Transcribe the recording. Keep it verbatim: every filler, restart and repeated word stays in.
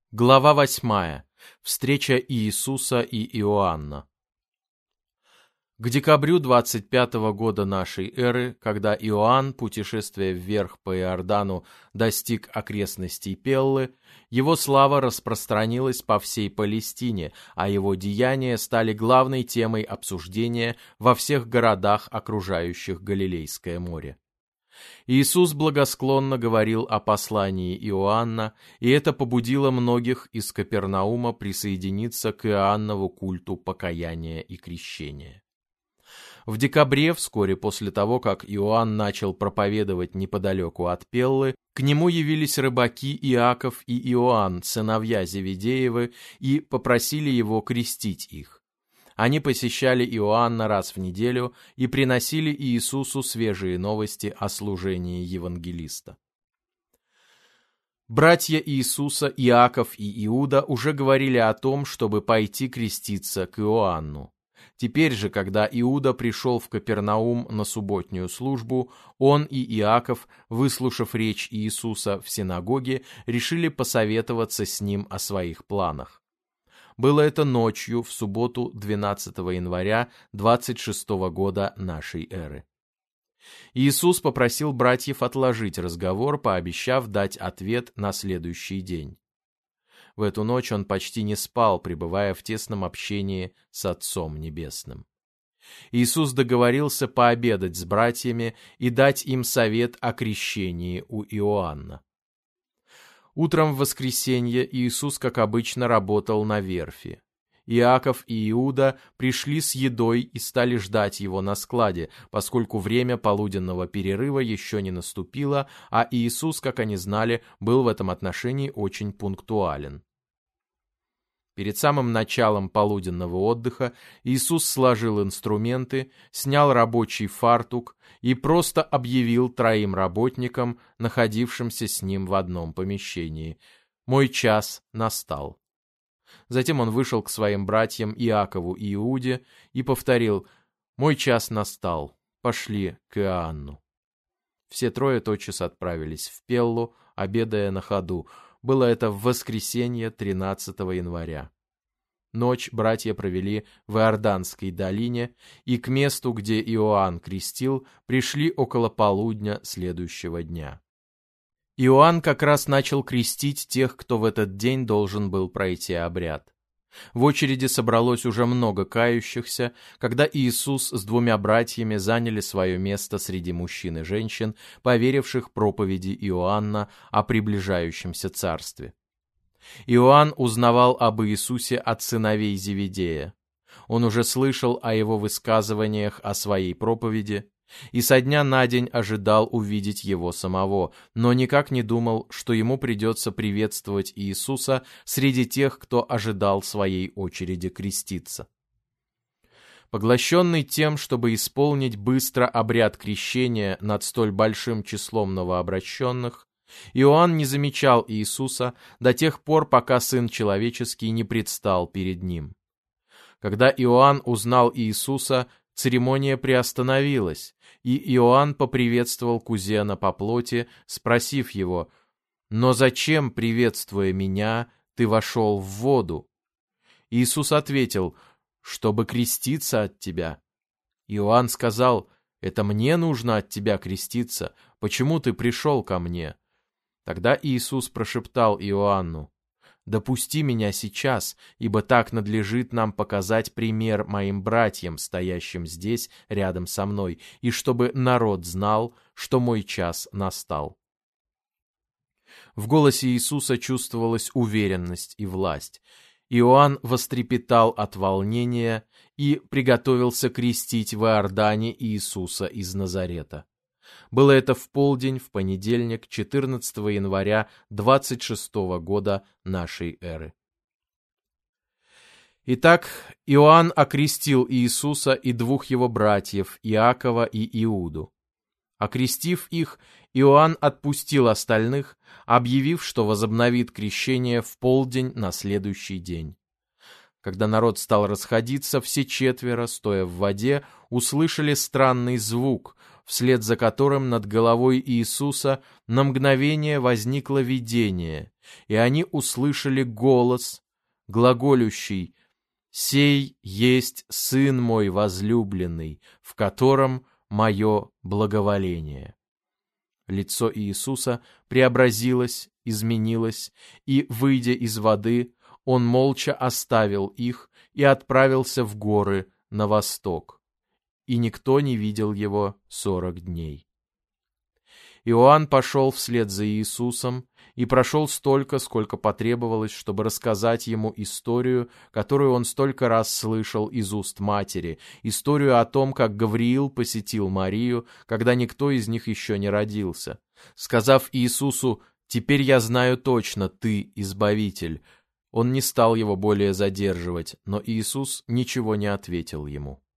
Глава восьмая. Встреча Иисуса и Иоанна. К декабрю двадцать пятого года нашей эры, когда Иоанн, путешествуя вверх по Иордану, достиг окрестностей Пеллы, его слава распространилась по всей Палестине, а его деяния стали главной темой обсуждения во всех городах, окружающих Галилейское море. Иисус благосклонно говорил о послании Иоанна, и это побудило многих из Капернаума присоединиться к Иоаннову культу покаяния и крещения. В декабре, вскоре после того, как Иоанн начал проповедовать неподалеку от Пеллы, к нему явились рыбаки Иаков и Иоанн, сыновья Зеведеевы, и попросили его крестить их. Они посещали Иоанна раз в неделю и приносили Иисусу свежие новости о служении евангелиста. Братья Иисуса Иаков и Иуда уже говорили о том, чтобы пойти креститься к Иоанну. Теперь же, когда Иуда пришел в Капернаум на субботнюю службу, он и Иаков, выслушав речь Иисуса в синагоге, решили посоветоваться с ним о своих планах. Было это ночью, в субботу двенадцатого января двадцать шестого года нашей эры. Иисус попросил братьев отложить разговор, пообещав дать ответ на следующий день. В эту ночь он почти не спал, пребывая в тесном общении с Отцом Небесным. Иисус договорился пообедать с братьями и дать им совет о крещении у Иоанна. Утром в воскресенье Иисус, как обычно, работал на верфи. Иаков и Иуда пришли с едой и стали ждать его на складе, поскольку время полуденного перерыва еще не наступило, а Иисус, как они знали, был в этом отношении очень пунктуален. Перед самым началом полуденного отдыха Иисус сложил инструменты, снял рабочий фартук и просто объявил троим работникам, находившимся с ним в одном помещении: «Мой час настал». Затем он вышел к своим братьям Иакову и Иуде и повторил: «Мой час настал, пошли к Иоанну». Все трое тотчас отправились в Пеллу, обедая на ходу. Было это в воскресенье тринадцатого января. Ночь братья провели в Иорданской долине, и к месту, где Иоанн крестил, пришли около полудня следующего дня. Иоанн как раз начал крестить тех, кто в этот день должен был пройти обряд. В очереди собралось уже много кающихся, когда Иисус с двумя братьями заняли свое место среди мужчин и женщин, поверивших проповеди Иоанна о приближающемся царстве. Иоанн узнавал об Иисусе от сыновей Зеведея. Он уже слышал о его высказываниях о своей проповеди и со дня на день ожидал увидеть его самого, но никак не думал, что ему придется приветствовать Иисуса среди тех, кто ожидал своей очереди креститься. Поглощенный тем, чтобы исполнить быстро обряд крещения над столь большим числом новообращенных, Иоанн не замечал Иисуса до тех пор, пока Сын Человеческий не предстал перед ним. Когда Иоанн узнал Иисуса, церемония приостановилась, и Иоанн поприветствовал кузена по плоти, спросив его: «Но зачем, приветствуя меня, ты вошел в воду?» Иисус ответил: «Чтобы креститься от тебя». Иоанн сказал: «Это мне нужно от тебя креститься, почему ты пришел ко мне?» Тогда Иисус прошептал Иоанну: «Допусти меня сейчас, ибо так надлежит нам показать пример моим братьям, стоящим здесь рядом со мной, и чтобы народ знал, что мой час настал». В голосе Иисуса чувствовалась уверенность и власть. Иоанн вострепетал от волнения и приготовился крестить в Иордане Иисуса из Назарета. Было это в полдень, в понедельник, четырнадцатого января двадцать шестого года нашей эры. Итак, Иоанн окрестил Иисуса и двух его братьев, Иакова и Иуду. Окрестив их, Иоанн отпустил остальных, объявив, что возобновит крещение в полдень на следующий день. Когда народ стал расходиться, все четверо, стоя в воде, услышали странный звук, вслед за которым над головой Иисуса на мгновение возникло видение, и они услышали голос, глаголющий: «Сей есть Сын мой возлюбленный, в котором мое благоволение». Лицо Иисуса преобразилось, изменилось, и, выйдя из воды, он молча оставил их и отправился в горы на восток. И никто не видел его сорок дней. Иоанн пошел вслед за Иисусом и прошел столько, сколько потребовалось, чтобы рассказать ему историю, которую он столько раз слышал из уст матери, историю о том, как Гавриил посетил Марию, когда никто из них еще не родился. Сказав Иисусу: «Теперь я знаю точно, ты Избавитель», он не стал его более задерживать, но Иисус ничего не ответил ему.